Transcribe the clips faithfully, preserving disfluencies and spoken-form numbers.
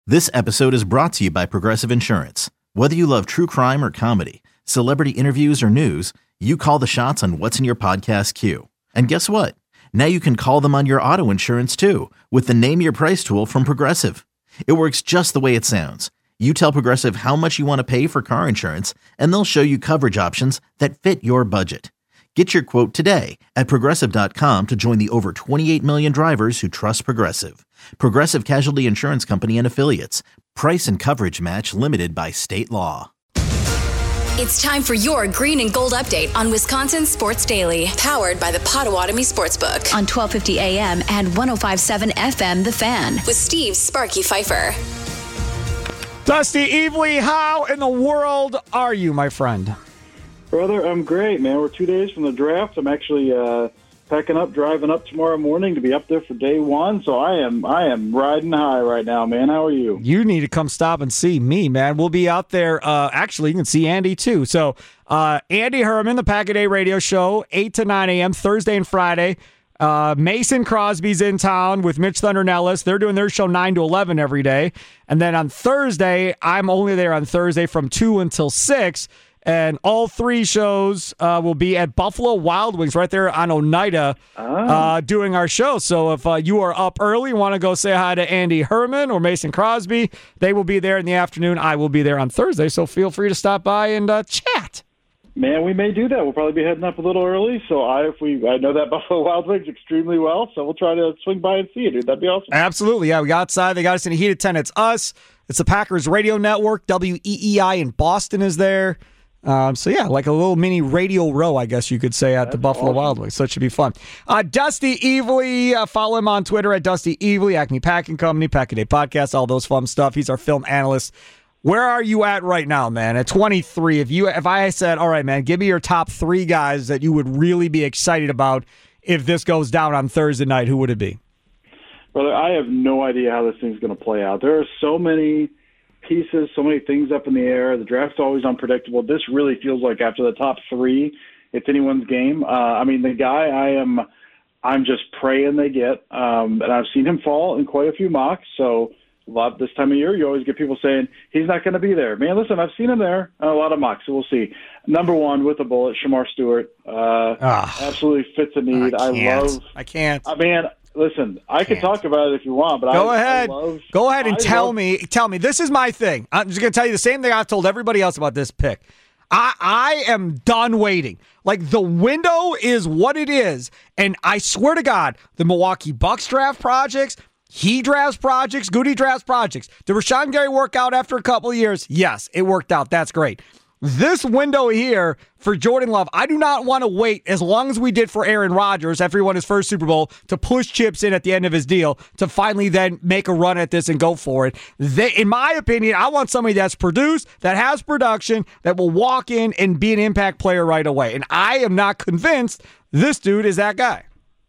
This episode is brought to you by Progressive Insurance. Whether you love true crime or comedy, celebrity interviews or news, you call the shots on what's in your podcast queue. And guess what? Now you can call them on your auto insurance too with the Name Your Price tool from Progressive. It works just the way it sounds. You tell Progressive how much you want to pay for car insurance, and they'll show you coverage options that fit your budget. Get your quote today at Progressive dot com to join the over twenty-eight million drivers who trust Progressive. Progressive Casualty Insurance Company and Affiliates. Price and coverage match limited by state law. It's time for your green and gold update on Wisconsin Sports Daily, powered by the Potawatomi Sportsbook on twelve fifty A M and one oh five point seven F M The Fan with Steve Sparky Pfeiffer. Dusty Evely, how in the world are you, my friend? Brother, I'm great, man. We're two days from the draft. I'm actually uh, packing up, driving up tomorrow morning to be up there for day one. So I am I am riding high right now, man. How are you? You need to come stop and see me, man. We'll be out there. Uh, actually, you can see Andy, too. So uh, Andy Herman, the Pack a Day radio show, eight to nine A M, Thursday and Friday. Uh, Mason Crosby's in town with Mitch Thunder Nellis. They're doing their show nine to eleven every day. And then on Thursday, I'm only there on Thursday from two until six. And all three shows uh, will be at Buffalo Wild Wings right there on Oneida oh. uh, doing our show. So if uh, you are up early, want to go say hi to Andy Herman or Mason Crosby, they will be there in the afternoon. I will be there on Thursday, so feel free to stop by and uh, chat. Man, we may do that. We'll probably be heading up a little early. So I, if we, I know that Buffalo Wild Wings extremely well, so we'll try to swing by and see it, dude. That'd be awesome. Absolutely, yeah. We got outside. They got us in a heated tent. It's us. It's the Packers Radio Network. W E E I in Boston is there. Um, so, yeah, like a little mini radio row, I guess you could say, at That's the Buffalo awesome. Wild Wings. So it should be fun. Uh, Dusty Evely, uh, follow him on Twitter at Dusty Evely, Acme Packing Company, Pack a Day Podcast, all those fun stuff. He's our film analyst. Where are you at right now, man? At twenty-three, if you, if I said, all right, man, give me your top three guys that you would really be excited about if this goes down on Thursday night, who would it be? Brother, I have no idea how this thing's going to play out. There are so many pieces, so many things up in the air. The draft's always unpredictable. This really feels like after the top three, it's anyone's game. Uh, I mean, the guy I am, I'm just praying they get, um, and I've seen him fall in quite a few mocks. So a lot this time of year, you always get people saying he's not going to be there. Man, listen, I've seen him there in a lot of mocks, so we'll see. Number one with a bullet, Shamar Stewart, uh, oh, absolutely fits a need. I, I love. I can't. I mean. Listen, I can talk about it if you want, but go I, ahead. I love, go ahead and I tell love, me. Tell me. This is my thing. I'm just going to tell you the same thing I've told everybody else about this pick. I I am done waiting. Like, the window is what it is, and I swear to God, the Milwaukee Bucks draft projects, he drafts projects, Goody drafts projects. Did Rashawn Gary work out after a couple of years? Yes, it worked out. That's great. This window here for Jordan Love, I do not want to wait as long as we did for Aaron Rodgers after he won his first Super Bowl to push chips in at the end of his deal to finally then make a run at this and go for it. They, in my opinion, I want somebody that's produced, that has production, that will walk in and be an impact player right away. And I am not convinced this dude is that guy.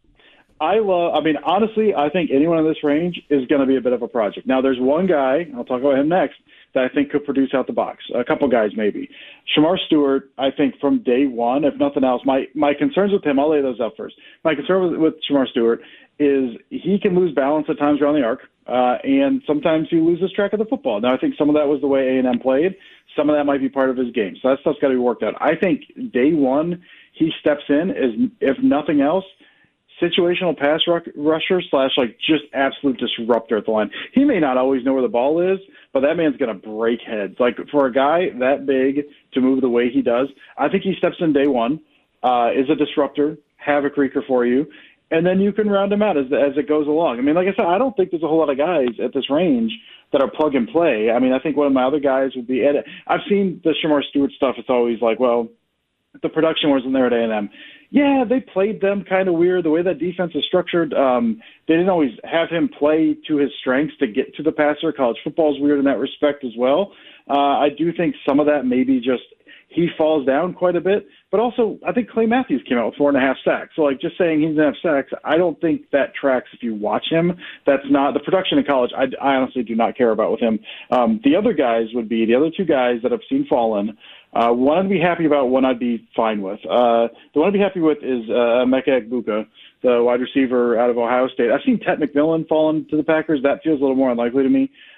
I love, I mean, honestly, I think anyone in this range is going to be a bit of a project. Now, there's one guy, I'll talk about him next, that I think could produce out the box. A couple guys maybe. Shamar Stewart, I think from day one, if nothing else, my, my concerns with him, I'll lay those out first. My concern with, with Shamar Stewart is he can lose balance at times around the arc, uh, and sometimes he loses track of the football. Now, I think some of that was the way A and M played. Some of that might be part of his game. So that stuff's got to be worked out. I think day one he steps in as, if nothing else, situational pass rusher slash like just absolute disruptor at the line. He may not always know where the ball is, but that man's going to break heads. Like, for a guy that big to move the way he does, I think he steps in day one, uh, is a disruptor, havoc wreaker for you, and then you can round him out as as it goes along. I mean, like I said, I don't think there's a whole lot of guys at this range that are plug and play. I mean, I think one of my other guys would be Ed. I've seen the Shamar Stewart stuff. It's always like, well, the production wasn't there at A and M. Yeah, they played them kind of weird. The way that defense is structured, um, they didn't always have him play to his strengths to get to the passer. College football is weird in that respect as well. Uh, I do think some of that maybe just he falls down quite a bit. But also, I think Clay Matthews came out with four and a half sacks. So, like, just saying he's going to have sacks, I don't think that tracks if you watch him. That's not – the production in college, I, I honestly do not care about with him. Um, the other guys would be – the other two guys that I've seen fallen – Uh, one I'd be happy about, one I'd be fine with. Uh, the one I'd be happy with is uh, Emeka Egbuka, the wide receiver out of Ohio State. I've seen Ted McMillan fall into the Packers. That feels a little more unlikely to me.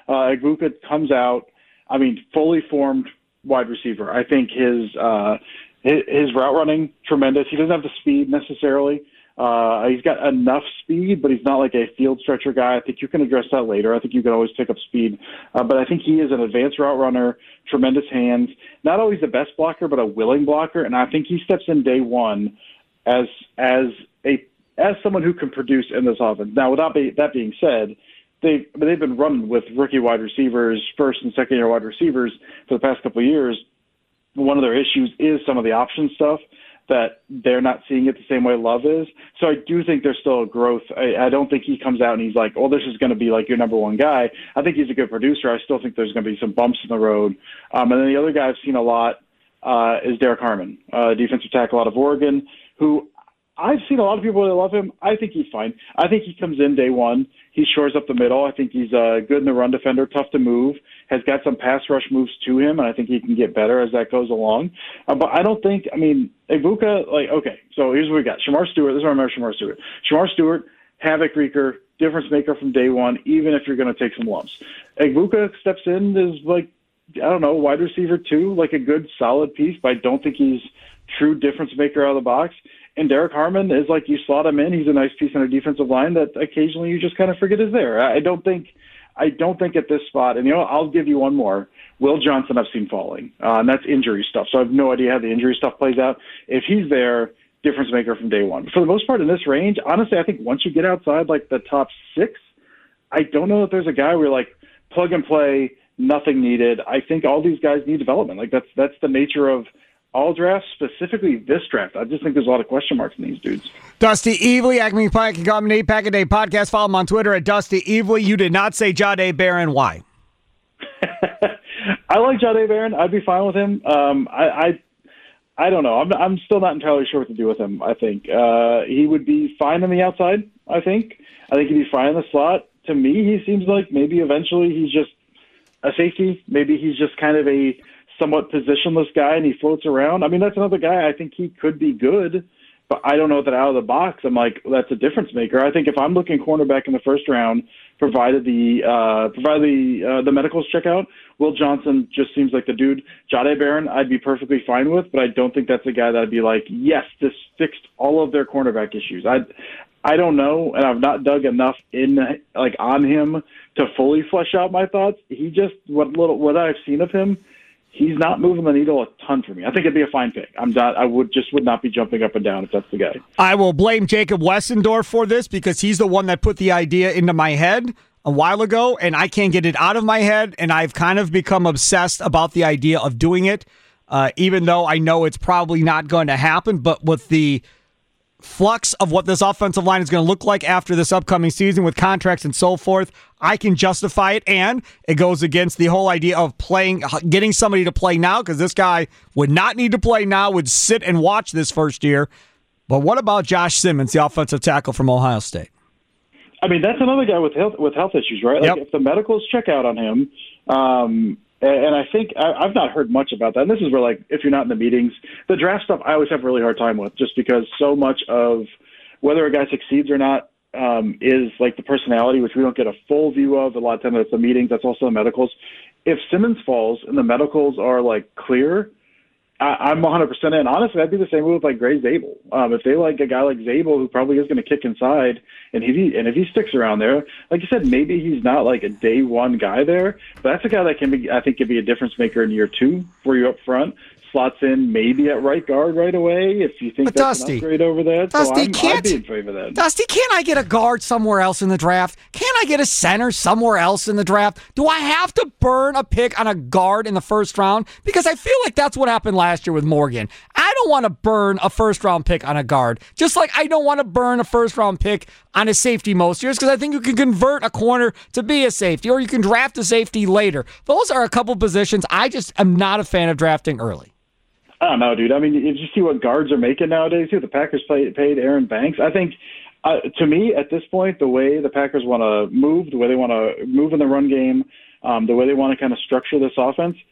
Uh, Egbuka comes out, I mean, fully formed wide receiver. I think his, uh, his his route running, tremendous. He doesn't have the speed necessarily. Uh, he's got enough speed, but he's not like a field stretcher guy. I think you can address that later. I think you can always pick up speed. Uh, but I think he is an advanced route runner, tremendous hands, not always the best blocker, but a willing blocker. And I think he steps in day one as as a as someone who can produce in this offense. Now, without be, that being said, they they've been running with rookie wide receivers, first and second year wide receivers for the past couple of years. One of their issues is some of the option stuff that they're not seeing it the same way Love is. So I do think there's still a growth. I, I don't think he comes out and he's like, oh, this is going to be like your number one guy. I think he's a good producer. I still think there's going to be some bumps in the road. Um, and then the other guy I've seen a lot uh, is Derek Harmon, uh, defensive tackle out of Oregon, who I've seen a lot of people that love him. I think he's fine. I think he comes in day one. He shores up the middle. I think he's uh, good in the run defender, tough to move, has got some pass rush moves to him, and I think he can get better as that goes along. Uh, but I don't think, I mean, Egbuka, like, okay, so here's what we got. Shamar Stewart, this is what I remember Shamar Stewart. Shamar Stewart, havoc wreaker, difference maker from day one, even if you're going to take some lumps. Egbuka steps in as, like, I don't know, wide receiver two, like a good solid piece, but I don't think he's true difference maker out of the box. And Derek Harmon is like you slot him in. He's a nice piece on a defensive line that occasionally you just kind of forget is there. I don't think, I don't think at this spot. And you know, I'll give you one more. Will Johnson, I've seen falling, uh, and that's injury stuff. So I have no idea how the injury stuff plays out. If he's there, difference maker from day one. But for the most part, in this range, honestly, I think once you get outside like the top six, I don't know if there's a guy where like plug and play, nothing needed. I think all these guys need development. Like that's that's the nature of all drafts, specifically this draft. I just think there's a lot of question marks in these dudes. Dusty Evely, Acme Pike and Company, Pack a Day Podcast. Follow him on Twitter at Dusty Evely. You did not say Jahdae Barron. Why? I like Jahdae Barron. I'd be fine with him. Um, I, I I don't know. I'm I'm still not entirely sure what to do with him. I think uh, he would be fine on the outside. I think. I think he'd be fine in the slot. To me, he seems like maybe eventually he's just a safety. Maybe he's just kind of a somewhat positionless guy and he floats around. I mean, that's another guy I think he could be good, but I don't know that out of the box I'm like, that's a difference maker. I think if I'm looking cornerback in the first round, provided the uh, provided the uh, the medicals check out, Will Johnson just seems like the dude. Jahdae Barron I'd be perfectly fine with, but I don't think that's a guy that I'd be like, yes, this fixed all of their cornerback issues. I I don't know, and I've not dug enough in like on him to fully flesh out my thoughts. He just what little what I've seen of him, he's not moving the needle a ton for me. I think it'd be a fine pick. I'm not, I would just would not be jumping up and down if that's the guy. I will blame Jacob Wessendorf for this because he's the one that put the idea into my head a while ago, and I can't get it out of my head, and I've kind of become obsessed about the idea of doing it, uh, even though I know it's probably not going to happen, but with the flux of what this offensive line is going to look like after this upcoming season with contracts and so forth, I can justify it, and it goes against the whole idea of playing, getting somebody to play now, because this guy would not need to play now, would sit and watch this first year. But what about Josh Simmons, the offensive tackle from Ohio State? I mean, that's another guy with health with health issues, right? Like Yep. if the medicals check out on him, um, and I think I, I've not heard much about that. And this is where, like, if you're not in the meetings, the draft stuff I always have a really hard time with, just because so much of whether a guy succeeds or not um, is like the personality, which we don't get a full view of. A lot of times it's the meetings. That's also the medicals. If Simmons falls and the medicals are like clear, I, I'm one hundred percent in. Honestly, I'd be the same way with like Gray Zabel. Um, if they like a guy like Zabel who probably is going to kick inside, and if he and if he sticks around there, like you said, maybe he's not like a day one guy there, but that's a guy that can be, I think, could be a difference maker in year two for you up front. Slots in maybe at right guard right away if you think but that's Dusty, an upgrade over that. Dusty, so I'm, can't, I'd be in favor of that. Dusty, can't I get a guard somewhere else in the draft? Can't I get a center somewhere else in the draft? Do I have to burn a pick on a guard in the first round? Because I feel like that's what happened last year with Morgan. I don't want to burn a first-round pick on a guard, just like I don't want to burn a first-round pick on a safety most years, because I think you can convert a corner to be a safety, or you can draft a safety later. Those are a couple positions I just am not a fan of drafting early. I don't know, dude. I mean, if you see what guards are making nowadays, too, the Packers paid, paid Aaron Banks. I think, uh, to me, at this point, the way the Packers want to move, the way they want to move in the run game, um, the way they want to kind of structure this offense,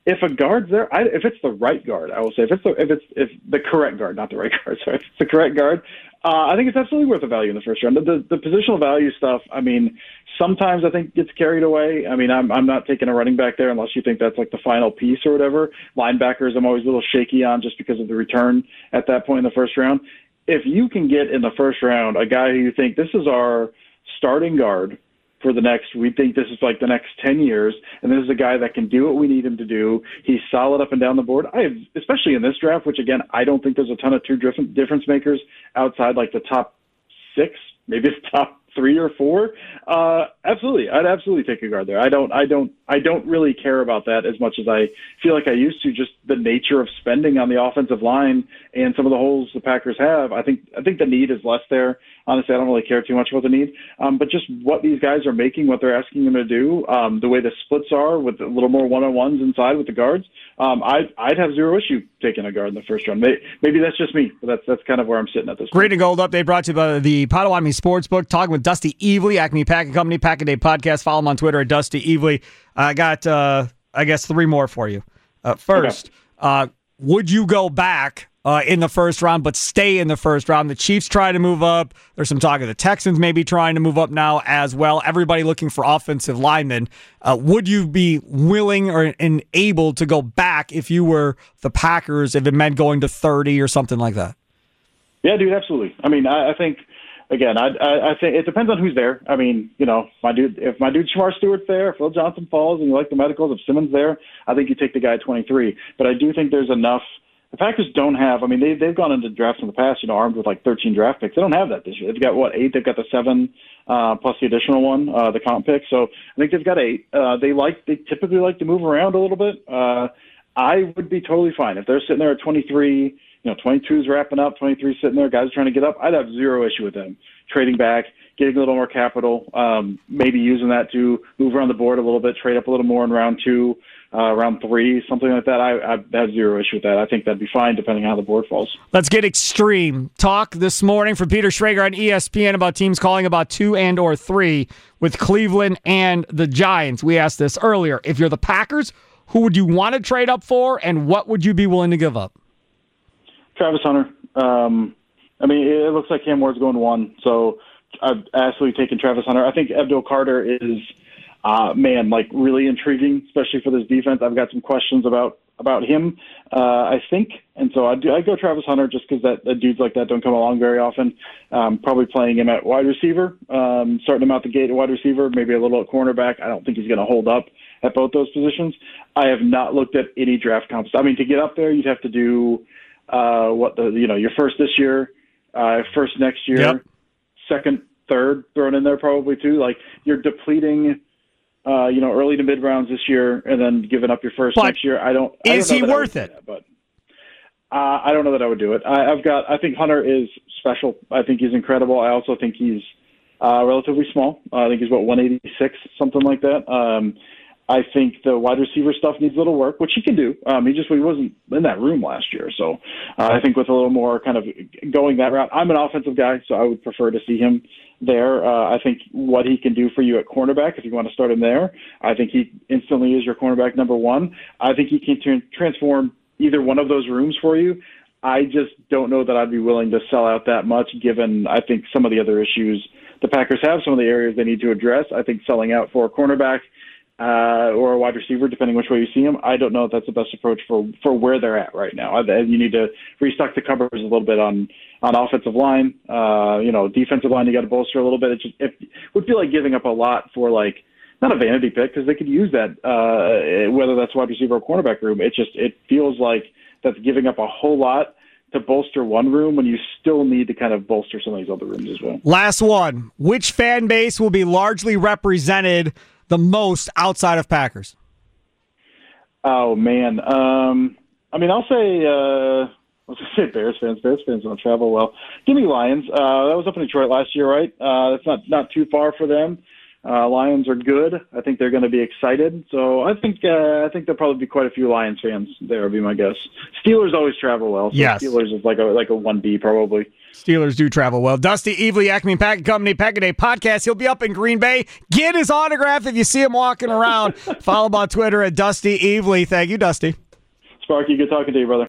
if a guard's there, I, if it's the right guard, I will say if it's the, if it's if the correct guard, not the right guard, sorry, if it's the correct guard, uh, I think it's absolutely worth the value in the first round. The, the, the positional value stuff, I mean, sometimes I think gets carried away. I mean, I'm I'm not taking a running back there unless you think that's like the final piece or whatever. Linebackers, I'm always a little shaky on just because of the return at that point in the first round. If you can get in the first round a guy who you think this is our starting guard for the next, we think this is like the next ten years, and this is a guy that can do what we need him to do. He's solid up and down the board. I have, especially in this draft, which again, I don't think there's a ton of true different difference makers outside like the top six, maybe the top three or four. Uh, absolutely. I'd absolutely take a guard there. I don't, I don't, I don't really care about that as much as I feel like I used to, just the nature of spending on the offensive line and some of the holes the Packers have. I think, I think the need is less there. Honestly, I don't really care too much about the need, um, but just what these guys are making, what they're asking them to do, um, the way the splits are with a little more one-on-ones inside with the guards. Um, I'd, I'd have zero issue taking a guard in the first round. Maybe, maybe that's just me, but that's that's kind of where I'm sitting at this point. Green and Gold update brought to you by the Potawatomi Sportsbook. Talking with Dusty Evely, Acme Packing Company, Pack a Day Podcast. Follow him on Twitter at Dusty Evely. I got, uh, I guess, three more for you. Uh, first, okay. uh, would you go back uh, in the first round, but stay in the first round? The Chiefs try to move up. There's some talk of the Texans maybe trying to move up now as well. Everybody looking for offensive linemen. Uh, would you be willing or and able to go back if you were the Packers, if it meant going to thirty or something like that? Yeah, dude, absolutely. I mean, I, I think, again, I, I, I think it depends on who's there. I mean, you know, my dude, if my dude Shamar Stewart's there, if Phil Johnson falls and you like the medicals, if Simmons there, I think you take the guy at twenty-three. But I do think there's enough. The Packers don't have, I mean, they, they've gone into drafts in the past, you know, armed with like thirteen draft picks. They don't have that this year. They've got, what, eight? They've got the seven uh, plus the additional one, uh, the comp pick. So I think they've got eight. Uh, they like, they typically like to move around a little bit. Uh, I would be totally fine. If they're sitting there at twenty-three, you know, twenty-two's wrapping up, twenty-three sitting there, guys trying to get up, I'd have zero issue with them trading back, getting a little more capital, um, maybe using that to move around the board a little bit, trade up a little more in round two, uh, round three, something like that. I, I have zero issue with that. I think that'd be fine depending on how the board falls. Let's get extreme. Talk this morning from Peter Schrager on E S P N about teams calling about two and or three with Cleveland and the Giants. We asked this earlier. If you're the Packers, who would you want to trade up for, and what would you be willing to give up? Travis Hunter. Um, I mean, it looks like Cam Ward's going one, so I've absolutely taken Travis Hunter. I think Abdul Carter is, uh, man, like really intriguing, especially for this defense. I've got some questions about about him, uh, I think, and so I'd, I'd go Travis Hunter just because that, that dudes like that don't come along very often. Um, probably playing him at wide receiver, um, starting him out the gate at wide receiver, maybe a little at cornerback. I don't think he's going to hold up at both those positions. I have not looked at any draft comps. I mean, to get up there, you'd have to do uh, what the you know your first this year. Uh, first next year, yep. Second, third thrown in there probably too. Like you're depleting, uh, you know, early to mid rounds this year, and then giving up your first but next year. I don't. Is I don't know he worth it? That, but uh, I don't know that I would do it. I, I've got. I think Hunter is special. I think he's incredible. I also think he's uh, relatively small. Uh, I think he's what one eighty-six, something like that. Um, I think the wide receiver stuff needs a little work, which he can do. Um, he just he wasn't in that room last year. So uh, I think with a little more kind of going that route, I'm an offensive guy, so I would prefer to see him there. Uh, I think what he can do for you at cornerback, if you want to start him there, I think he instantly is your cornerback number one. I think he can t- transform either one of those rooms for you. I just don't know that I'd be willing to sell out that much given, I think, some of the other issues the Packers have, some of the areas they need to address. I think selling out for a cornerback Uh, or a wide receiver, depending which way you see him. I don't know if that's the best approach for, for where they're at right now. I, you need to restock the cupboards a little bit on, on offensive line. Uh, you know, defensive line, you got to bolster a little bit. It, just, it would feel like giving up a lot for, like, not a vanity pick, because they could use that, uh, whether that's wide receiver or cornerback room. It just it feels like that's giving up a whole lot to bolster one room when you still need to kind of bolster some of these other rooms as well. Last one. Which fan base will be largely represented the most outside of Packers? Oh, man. Um, I mean, I'll say, uh, let's say Bears fans. Bears fans don't travel well. Give me Lions. Uh, that was up in Detroit last year, right? Uh, that's not, not too far for them. Uh, Lions are good. I think they're going to be excited. So I think uh, I think there'll probably be quite a few Lions fans there, would be my guess. Steelers always travel well. So yes. Steelers is like a like a one B probably. Steelers do travel well. Dusty Evely, Acme Packing Company, Pack a Day Podcast. He'll be up in Green Bay. Get his autograph if you see him walking around. Follow him on Twitter at Dusty Evely. Thank you, Dusty. Sparky, good talking to you, brother.